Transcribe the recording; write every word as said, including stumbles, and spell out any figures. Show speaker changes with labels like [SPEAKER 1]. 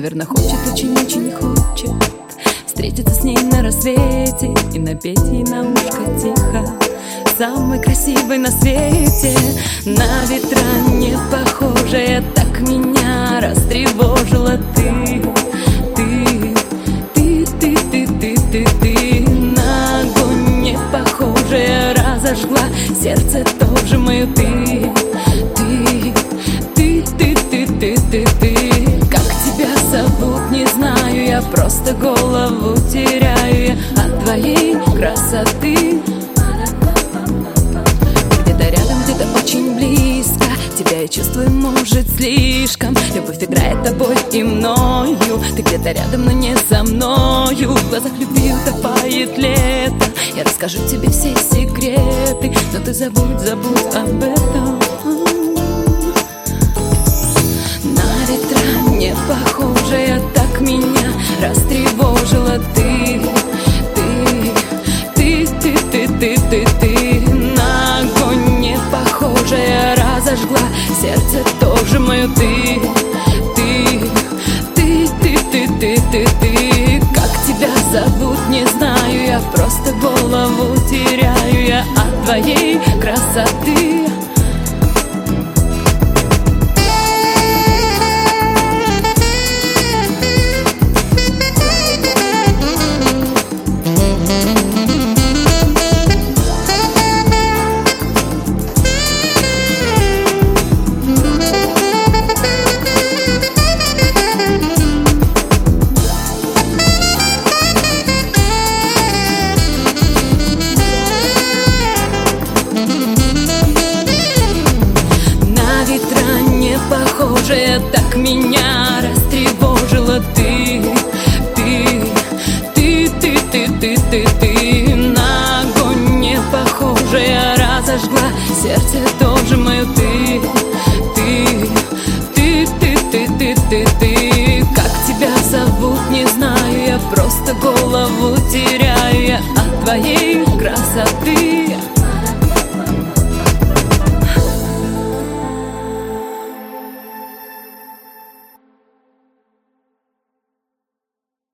[SPEAKER 1] наверное, хочет, очень-очень хочет встретиться с ней на рассвете и напеть ей на ушко тихо, самой красивой на свете. На ветра не похожая, так меня растревожила ты. Ты, ты, ты, ты, ты, ты, ты. На огонь не похожая, разожгла сердце тоже мое ты. Ты, ты, ты, ты, ты, ты, ты. Как тебя зовут, не знаю, я просто голову теряю я от твоей красоты. Где-то рядом, где-то очень близко, тебя я чувствую, может, слишком. Любовь играет тобой и мною. Ты где-то рядом, но не за мною. В глазах любви утопает лето. Я расскажу тебе все секреты, но ты забудь, забудь об этом. На ветра не похожая, так меня растревожила ты. Ты, ты, ты, ты, ты, ты, ты. На огонь не похожая, разожгла сердце тоже мое ты. Ты, ты, ты, ты, ты, ты, ты. Как тебя зовут, не знаю, я просто голову теряю я от твоей красоты. Похожая, так меня растревожила ты. Ты, ты, ты, ты, ты, ты, ты. На огонь не похожая, разожгла сердце тоже мое ты. Ты, ты, ты, ты, ты, ты, ты. Как тебя зовут, не знаю, я просто голову теряю я от твоей